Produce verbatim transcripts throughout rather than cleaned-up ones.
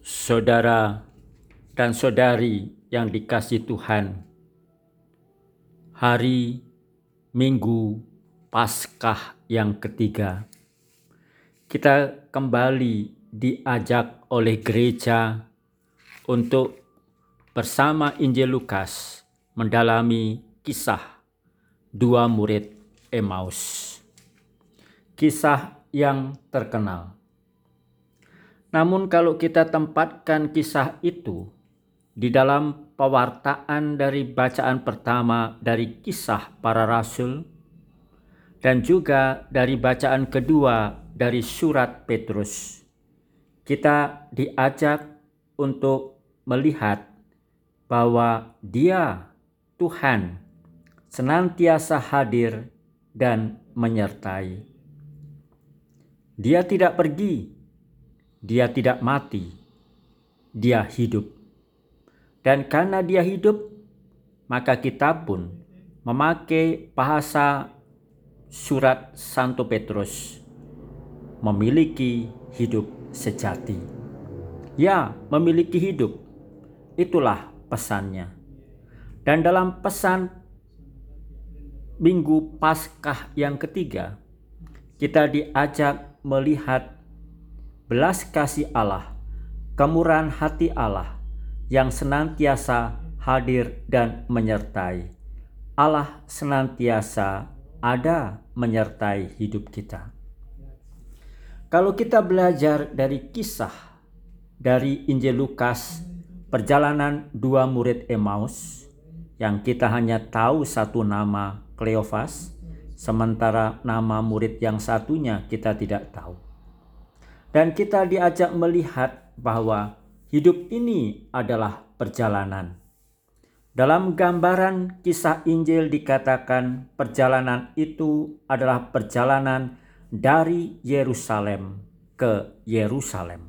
Saudara dan saudari yang dikasihi Tuhan, hari Minggu Paskah yang ketiga, kita kembali diajak oleh gereja untuk bersama Injil Lukas mendalami kisah dua murid Emmaus. Kisah yang terkenal. Namun kalau kita tempatkan kisah itu di dalam pewartaan dari bacaan pertama dari Kisah Para Rasul dan juga dari bacaan kedua dari surat Petrus, kita diajak untuk melihat bahwa Dia, Tuhan, senantiasa hadir dan menyertai. Dia tidak pergi, Dia tidak mati, Dia hidup. Dan karena Dia hidup, maka kita pun memakai bahasa surat Santo Petrus, memiliki hidup sejati. Ya, memiliki hidup, itulah pesannya. Dan dalam pesan Minggu Paskah yang ketiga, kita diajak melihat belas kasih Allah, kemurahan hati Allah yang senantiasa hadir dan menyertai. Allah senantiasa ada menyertai hidup kita. Kalau kita belajar dari kisah dari Injil Lukas, perjalanan dua murid Emmaus, yang kita hanya tahu satu nama, Kleofas, sementara nama murid yang satunya kita tidak tahu. Dan kita diajak melihat bahwa hidup ini adalah perjalanan. Dalam gambaran kisah Injil dikatakan perjalanan itu adalah perjalanan dari Yerusalem ke Yerusalem.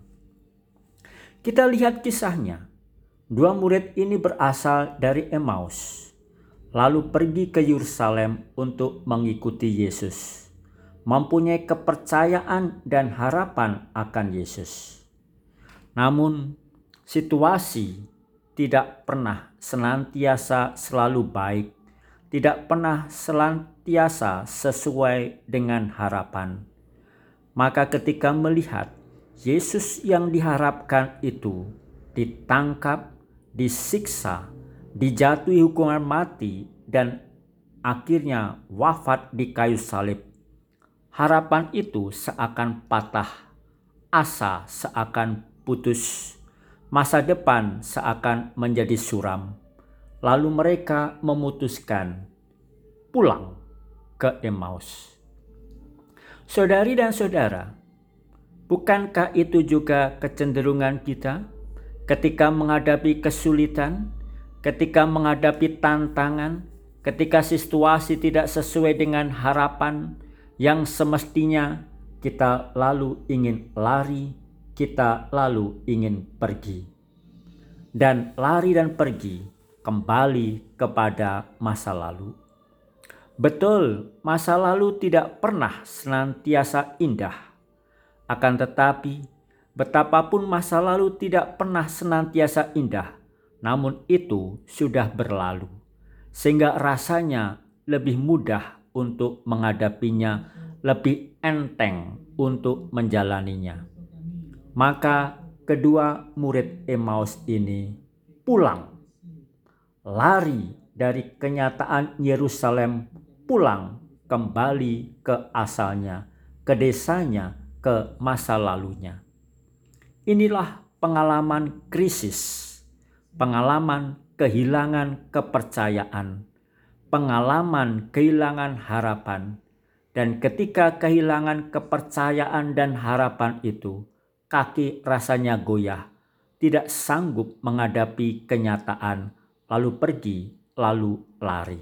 Kita lihat kisahnya. Dua murid ini berasal dari Emmaus, lalu pergi ke Yerusalem untuk mengikuti Yesus, mempunyai kepercayaan dan harapan akan Yesus. Namun situasi tidak pernah senantiasa selalu baik, tidak pernah senantiasa sesuai dengan harapan. Maka ketika melihat Yesus yang diharapkan itu ditangkap, disiksa, dijatuhi hukuman mati, dan akhirnya wafat di kayu salib, harapan itu seakan patah, asa seakan putus, masa depan seakan menjadi suram. Lalu mereka memutuskan pulang ke Emmaus. Saudari dan saudara, bukankah itu juga kecenderungan kita ketika menghadapi kesulitan, ketika menghadapi tantangan, ketika situasi tidak sesuai dengan harapan yang semestinya kita lalu ingin lari, kita lalu ingin pergi. Dan lari dan pergi kembali kepada masa lalu. Betul, masa lalu tidak pernah senantiasa indah. Akan tetapi, betapapun masa lalu tidak pernah senantiasa indah, namun itu sudah berlalu. Sehingga rasanya lebih mudah untuk menghadapinya, lebih enteng untuk menjalaninya. Maka kedua murid Emmaus ini pulang, lari dari kenyataan Yerusalem, pulang kembali ke asalnya, ke desanya, ke masa lalunya. Inilah pengalaman krisis, pengalaman kehilangan kepercayaan, pengalaman kehilangan harapan. Dan ketika kehilangan kepercayaan dan harapan itu, kaki rasanya goyah, tidak sanggup menghadapi kenyataan, lalu pergi, lalu lari.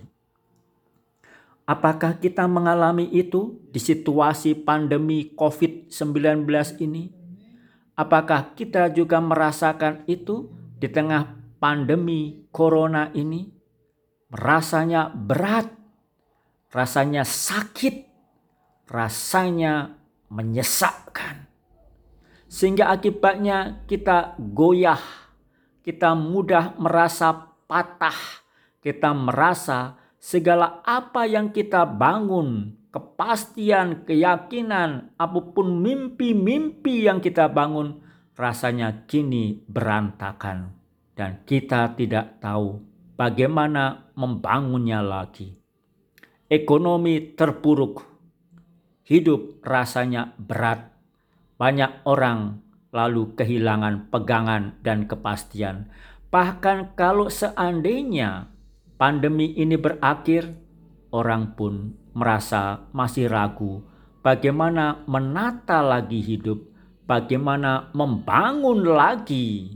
Apakah kita mengalami itu di situasi pandemi covid sembilan belas ini? Apakah kita juga merasakan itu di tengah pandemi corona ini? Rasanya berat, rasanya sakit, rasanya menyesakkan. sehingga akibatnya kita goyah, kita mudah merasa patah, kita merasa segala apa yang kita bangun, kepastian, keyakinan, apapun mimpi-mimpi yang kita bangun, rasanya kini berantakan dan kita tidak tahu bagaimana membangunnya lagi. Ekonomi terpuruk, hidup rasanya berat. Banyak orang lalu kehilangan pegangan dan kepastian. Bahkan kalau seandainya pandemi ini berakhir, orang pun merasa masih ragu bagaimana menata lagi hidup, bagaimana membangun lagi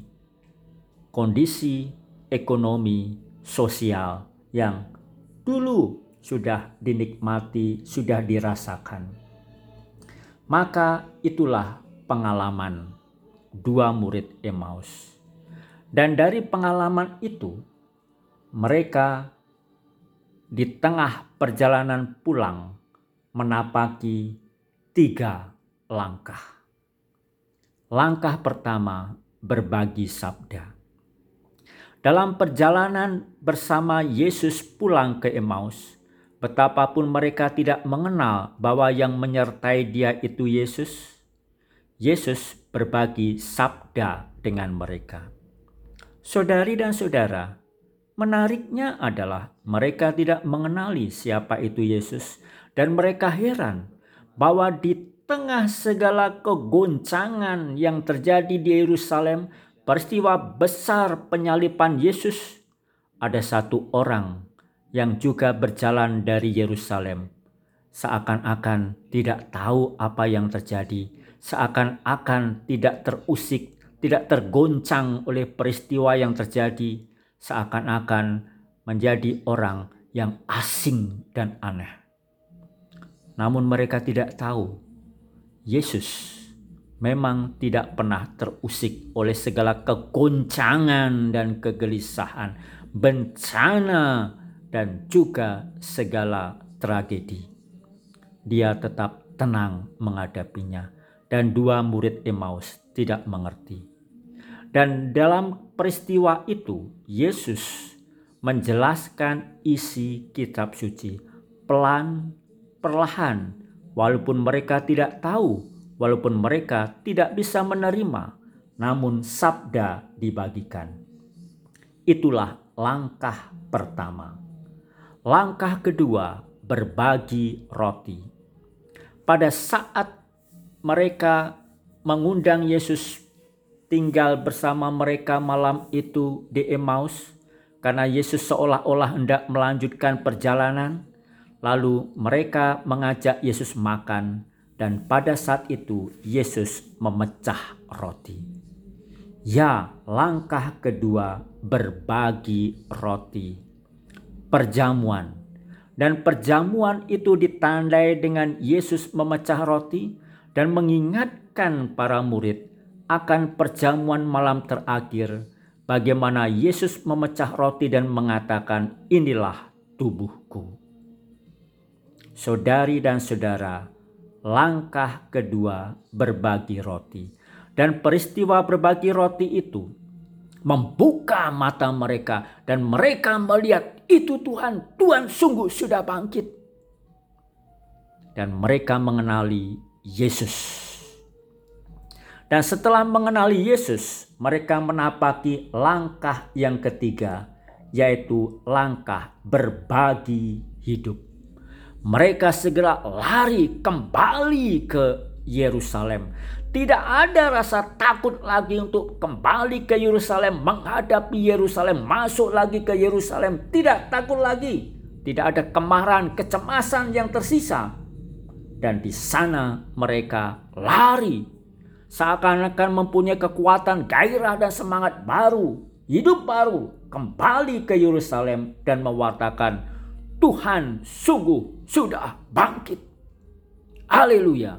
kondisi ekonomi sosial yang dulu sudah dinikmati, sudah dirasakan. Maka itulah pengalaman dua murid Emmaus. Dan dari pengalaman itu, mereka di tengah perjalanan pulang menapaki tiga langkah. Langkah pertama, berbagi sabda. Dalam perjalanan bersama Yesus pulang ke Emmaus, betapapun mereka tidak mengenal bahwa yang menyertai dia itu Yesus, Yesus berbagi sabda dengan mereka. Saudari dan saudara, menariknya adalah mereka tidak mengenali siapa itu Yesus dan mereka heran bahwa di tengah segala kegoncangan yang terjadi di Yerusalem, peristiwa besar penyaliban Yesus, ada satu orang yang juga berjalan dari Yerusalem, seakan-akan tidak tahu apa yang terjadi, seakan-akan tidak terusik, tidak tergoncang oleh peristiwa yang terjadi, seakan-akan menjadi orang yang asing dan aneh. Namun mereka tidak tahu, Yesus memang tidak pernah terusik oleh segala kegoncangan dan kegelisahan, bencana, dan juga segala tragedi. Dia tetap tenang menghadapinya dan dua murid Emmaus tidak mengerti. Dan dalam peristiwa itu Yesus menjelaskan isi kitab suci pelan, perlahan, walaupun mereka tidak tahu, walaupun mereka tidak bisa menerima, namun sabda dibagikan. Itulah langkah pertama. Langkah kedua, berbagi roti. Pada saat mereka mengundang Yesus tinggal bersama mereka malam itu di Emmaus, karena Yesus seolah-olah hendak melanjutkan perjalanan, lalu mereka mengajak Yesus makan, dan pada saat itu Yesus memecah roti. Ya, langkah kedua, berbagi roti. Perjamuan. Dan perjamuan itu ditandai dengan Yesus memecah roti dan mengingatkan para murid akan perjamuan malam terakhir, bagaimana Yesus memecah roti dan mengatakan, inilah tubuhku. Saudari dan saudara, langkah kedua, berbagi roti. Dan peristiwa berbagi roti itu membuka mata mereka dan mereka melihat itu Tuhan, Tuhan sungguh sudah bangkit. Dan mereka mengenali Yesus. Dan setelah mengenali Yesus, mereka menapaki langkah yang ketiga, yaitu langkah berbagi hidup. Mereka segera lari kembali ke Yerusalem. Tidak ada rasa takut lagi untuk kembali ke Yerusalem, menghadapi Yerusalem, masuk lagi ke Yerusalem. Tidak takut lagi. Tidak ada kemarahan, kecemasan yang tersisa. Dan di sana mereka lari. Seakan-akan mempunyai kekuatan, gairah dan semangat baru. Hidup baru. Kembali ke Yerusalem dan mewartakan, Tuhan sungguh sudah bangkit. Haleluya.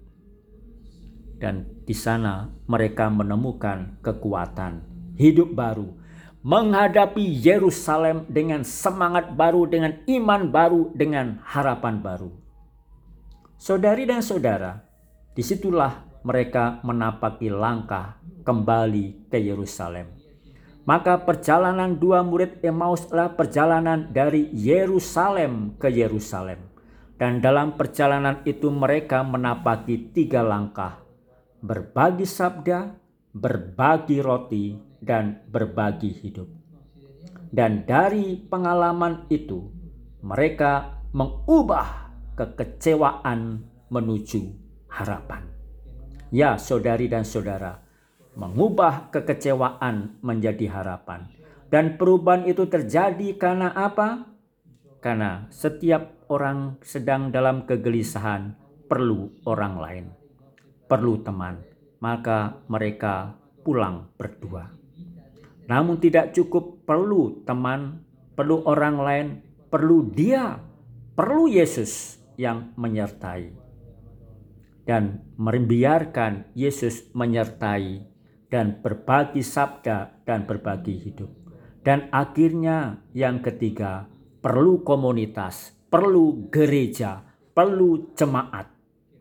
Dan di sana mereka menemukan kekuatan, hidup baru, menghadapi Yerusalem dengan semangat baru, dengan iman baru, dengan harapan baru. Saudari dan saudara, disitulah mereka menapaki langkah kembali ke Yerusalem. Maka perjalanan dua murid Emmaus adalah perjalanan dari Yerusalem ke Yerusalem. Dan dalam perjalanan itu mereka menapaki tiga langkah: berbagi sabda, berbagi roti, dan berbagi hidup. Dan dari pengalaman itu mereka mengubah kekecewaan menuju harapan. Ya, saudari dan saudara, mengubah kekecewaan menjadi harapan. Dan perubahan itu terjadi karena apa? Karena setiap orang sedang dalam kegelisahan perlu orang lain, perlu teman. Maka mereka pulang berdua. Namun tidak cukup perlu teman, perlu orang lain, perlu dia, perlu Yesus yang menyertai. Dan membiarkan Yesus menyertai dan berbagi sabda dan berbagi hidup. Dan akhirnya yang ketiga, perlu komunitas, perlu gereja, perlu jemaat.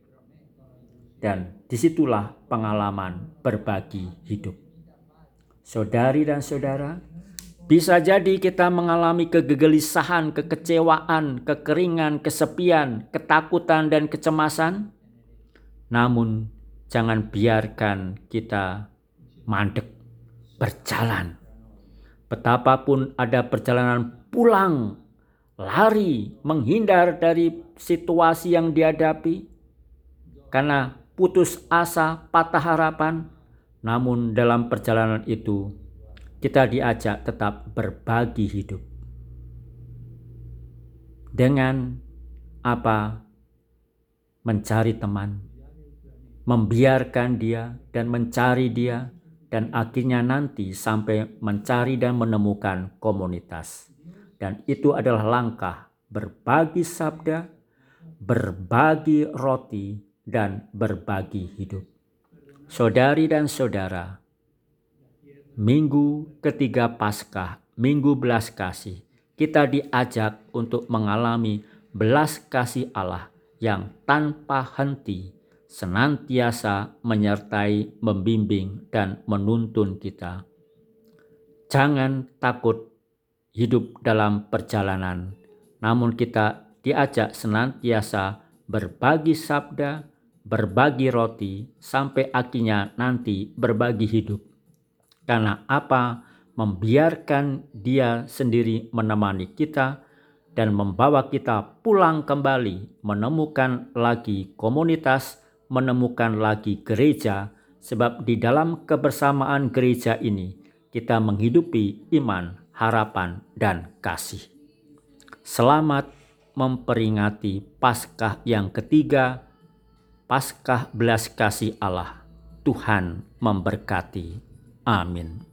Dan disitulah pengalaman berbagi hidup. Saudari dan saudara, bisa jadi kita mengalami kegelisahan, kekecewaan, kekeringan, kesepian, ketakutan, dan kecemasan. Namun jangan biarkan kita mandek, berjalan. Betapapun ada perjalanan pulang, lari, menghindar dari situasi yang dihadapi, karena putus asa, patah harapan. Namun dalam perjalanan itu kita diajak tetap berbagi hidup. Dengan apa? Mencari teman, membiarkan dia dan mencari dia, dan akhirnya nanti sampai mencari dan menemukan komunitas. Dan itu adalah langkah berbagi sabda, berbagi roti, dan berbagi hidup. Saudari dan saudara, minggu ketiga Paskah, minggu belas kasih, kita diajak untuk mengalami belas kasih Allah yang tanpa henti senantiasa menyertai, membimbing, dan menuntun kita. Jangan takut hidup dalam perjalanan, namun kita diajak senantiasa berbagi sabda, berbagi roti, sampai akhirnya nanti berbagi hidup. Karena apa? Membiarkan dia sendiri menemani kita dan membawa kita pulang kembali, menemukan lagi komunitas, menemukan lagi gereja, sebab di dalam kebersamaan gereja ini kita menghidupi iman, harapan, dan kasih. Selamat memperingati Paskah yang ketiga, Paskah belas kasih Allah. Tuhan memberkati. Amin.